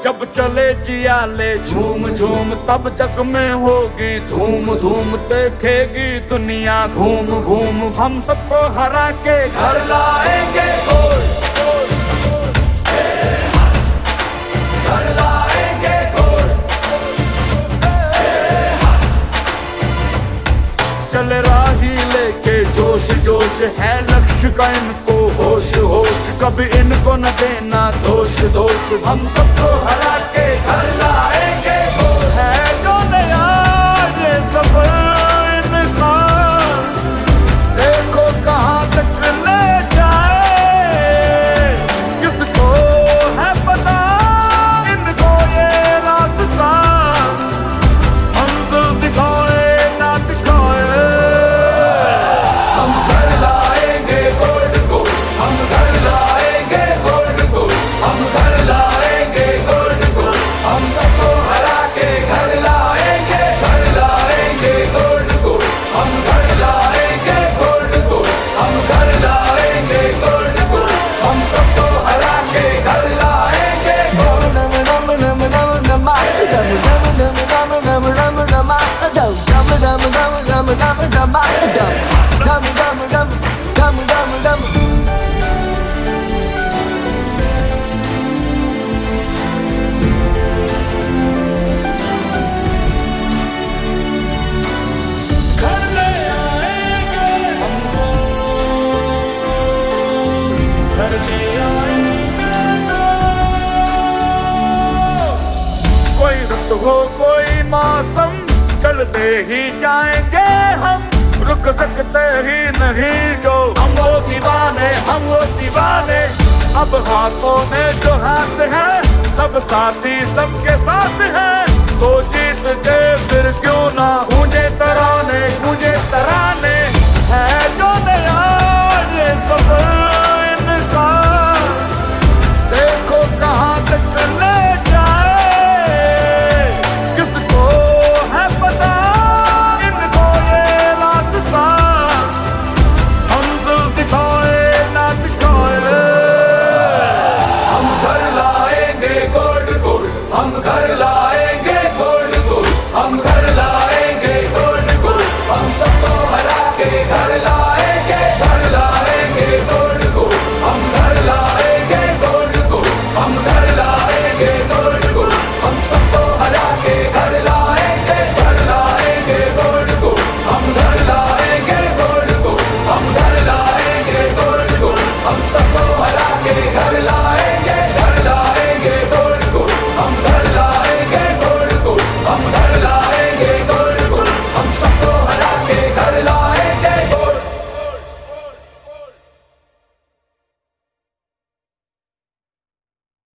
जब चले जियाले झूम झूम तब जग में होगी धूम धूम, देखेगी दुनिया घूम घूम। हम सबको हरा के घर लाएंगे गोल गोल गोल, घर लाएंगे गोल। चले राही लेके जोश जोश, है लक्ष्य का इनको होश होश, कभी इनको न देना दोष दोष। हम सबको हरा के घर लाएंगे गोल। है जो नया ये सफर इनका, देखो कहाँ तक ले जाए। किसको है पता इनको ये रास्ता, मंजिल दिखाए ना दिखाए। हम घर लाएंगे गोल्ड गोल्ड, हम घर लाएंगे गोल्ड गोल्ड, हम घर लाएंगे गोल्ड गोल्ड। हम सबको हरा के घर लाएंगे गोल्ड गोल्ड। हम घर लाएंगे गोल्ड गोल्ड, हम घर लाएंगे गोल्ड गोल्ड। हम सबको हरा के घर लाएंगे गोल्ड। घर ले आएंगे हमको, घर ले आएंगे तो। कोई रुत हो कोई मौसम, चलते ही जाएंगे हम, रुक सकते ही नहीं जो। हम वो दीवाने, हम वो दीवाने। अब हाथों में जो हाथ है, सब साथी सबके साथ हैं। तो जीत के फिर क्यों